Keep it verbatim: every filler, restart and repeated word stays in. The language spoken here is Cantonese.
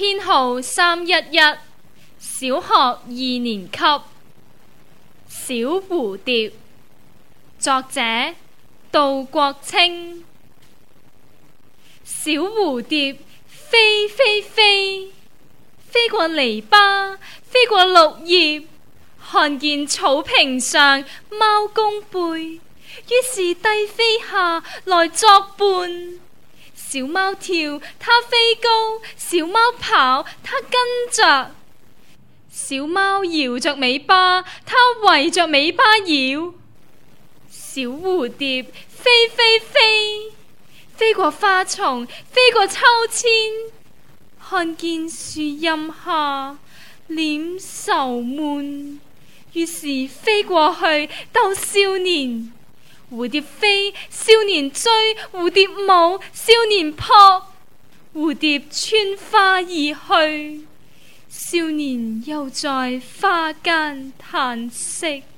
編號三一一，小學二年級。小蝴蝶，作者杜國清。小蝴蝶飛飛飛，飛過籬笆，飛過綠葉，看見草坪上貓弓背，於是低飛下來作伴。小貓跳，它飛高；小貓跑，它跟着。小貓搖着尾巴，它圍着尾巴搖。小蝴蝶飛飛飛，飛過花叢，飛過秋千，看見樹蔭下臉愁悶，於是飛過去逗少年。蝴蝶飛，少年追；蝴蝶舞，少年撲。蝴蝶穿花而去，少年又在花間嘆息。